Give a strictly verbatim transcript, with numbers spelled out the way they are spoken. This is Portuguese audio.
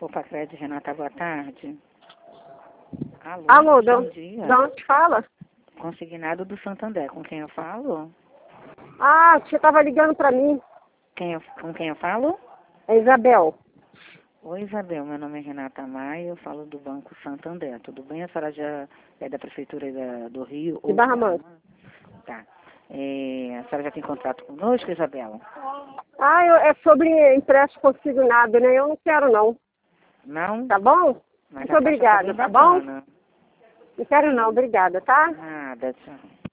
Opa, Crédito, Renata, boa tarde. Alô, Alô, bom de, dia. de onde fala? Consignado do Santander, com quem eu falo? Ah, você estava ligando para mim. Quem eu, com quem eu falo? É Isabel. Oi, Isabel, meu nome é Renata Maia, eu falo do Banco Santander, tudo bem? A senhora já é da Prefeitura da, do Rio? De Barra Mansa. Tá. É, a senhora já tem contrato conosco, Isabela? Ah, eu, é sobre empréstimo consignado, né? Eu não quero, não. Não? Tá bom? Mas Muito a taxa tá obrigada, bem tá bom? bacana. Não quero, não. Obrigada, tá? Nada, tchau.